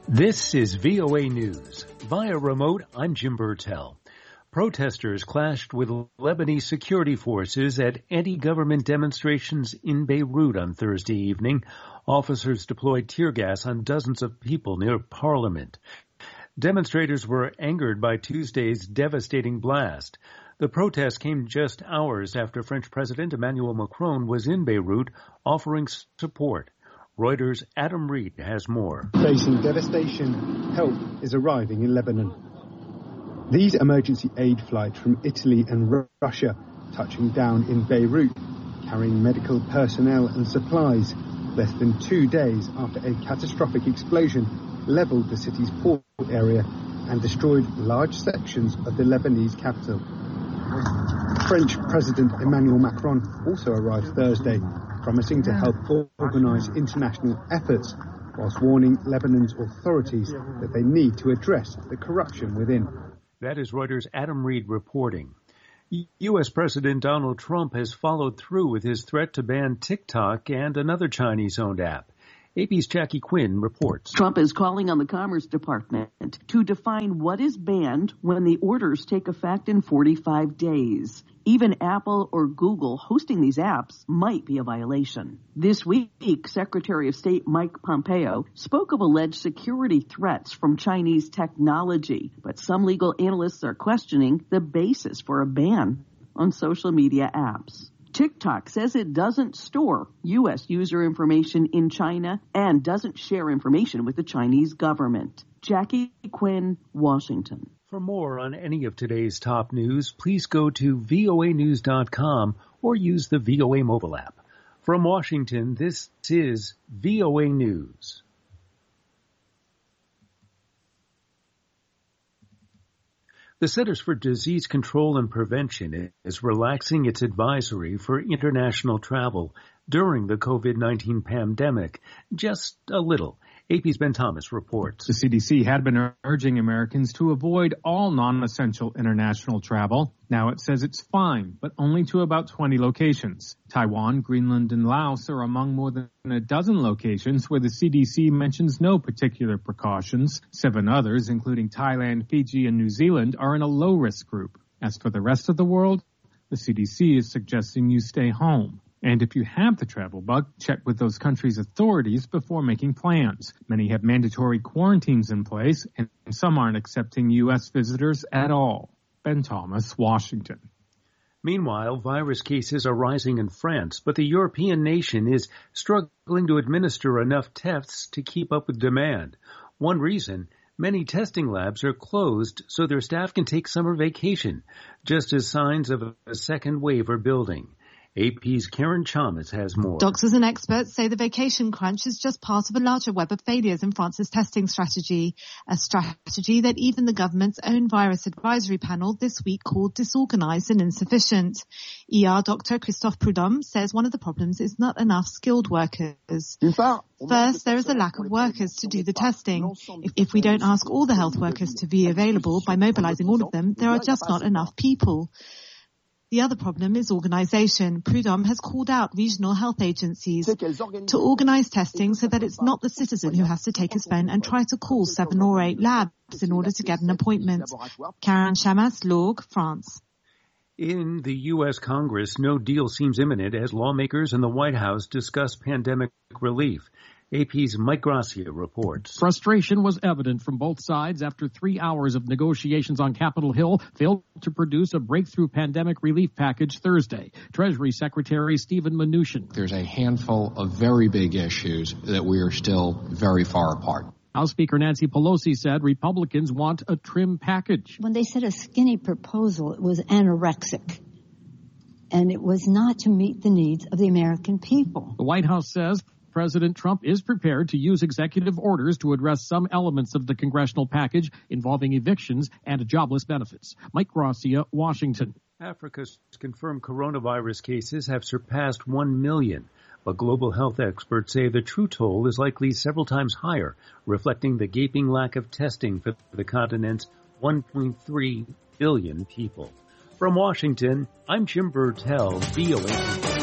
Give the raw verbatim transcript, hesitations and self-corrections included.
This is V O A News. Via remote, I'm Jim Burtell. Protesters clashed with Lebanese security forces at anti-government demonstrations in Beirut on Thursday evening. Officers deployed tear gas on dozens of people near Parliament. Demonstrators were angered by Tuesday's devastating blast. The protest came just hours after French President Emmanuel Macron was in Beirut offering support. Reuters' Adam Reed has more. Facing devastation, help is arriving in Lebanon. These emergency aid flights from Italy and R- Russia touching down in Beirut, carrying medical personnel and supplies, less than two days after a catastrophic explosion leveled the city's port area and destroyed large sections of the Lebanese capital. French President Emmanuel Macron also arrived Thursday, promising to help organise international efforts, whilst warning Lebanon's authorities that they need to address the corruption within. That is Reuters' Adam Reed reporting. U S. President Donald Trump has followed through with his threat to ban TikTok and another Chinese-owned app. A P's Jackie Quinn reports. Trump is calling on the Commerce Department to define what is banned when the orders take effect in forty-five days. Even Apple or Google hosting these apps might be a violation. This week, Secretary of State Mike Pompeo spoke of alleged security threats from Chinese technology, but some legal analysts are questioning the basis for a ban on social media apps. TikTok says it doesn't store U S user information in China and doesn't share information with the Chinese government. Jackie Quinn, Washington. For more on any of today's top news, please go to V O A news dot com or use the V O A mobile app. From Washington, this is V O A News. The Centers for Disease Control and Prevention is relaxing its advisory for international travel during the COVID nineteen pandemic, just a little. A P's Ben Thomas reports. The C D C had been urging Americans to avoid all non-essential international travel. Now it says it's fine, but only to about twenty locations. Taiwan, Greenland, and Laos are among more than a dozen locations where the C D C mentions no particular precautions. Seven others, including Thailand, Fiji, and New Zealand, are in a low-risk group. As for the rest of the world, the C D C is suggesting you stay home. And if you have the travel bug, check with those countries' authorities before making plans. Many have mandatory quarantines in place, and some aren't accepting U S visitors at all. Ben Thomas, Washington. Meanwhile, virus cases are rising in France, but the European nation is struggling to administer enough tests to keep up with demand. One reason, many testing labs are closed so their staff can take summer vacation, just as signs of a second wave are building. A P's Karen Chalmers has more. Doctors and experts say the vacation crunch is just part of a larger web of failures in France's testing strategy, a strategy that even the government's own virus advisory panel this week called disorganized and insufficient. E R Doctor Christophe Prudhomme says one of the problems is not enough skilled workers. First, there is a lack of workers to do the testing. If, if we don't ask all the health workers to be available by mobilizing all of them, there are just not enough people. The other problem is organization. Prudhomme has called out regional health agencies to organize testing so that it's not the citizen who has to take his phone and try to call seven or eight labs in order to get an appointment. Karen Chamas, Lourdes, France. In the U S. Congress, no deal seems imminent as lawmakers in the White House discuss pandemic relief. A P's Mike Gracia reports. Frustration was evident from both sides after three hours of negotiations on Capitol Hill failed to produce a breakthrough pandemic relief package Thursday. Treasury Secretary Steven Mnuchin. There's a handful of very big issues that we are still very far apart. House Speaker Nancy Pelosi said Republicans want a trim package. When they said a skinny proposal, it was anorexic. And it was not to meet the needs of the American people. The White House says President Trump is prepared to use executive orders to address some elements of the congressional package involving evictions and jobless benefits. Mike Gracia, Washington. Africa's confirmed coronavirus cases have surpassed one million, but global health experts say the true toll is likely several times higher, reflecting the gaping lack of testing for the continent's one point three billion people. From Washington, I'm Jim Burtell, V O A.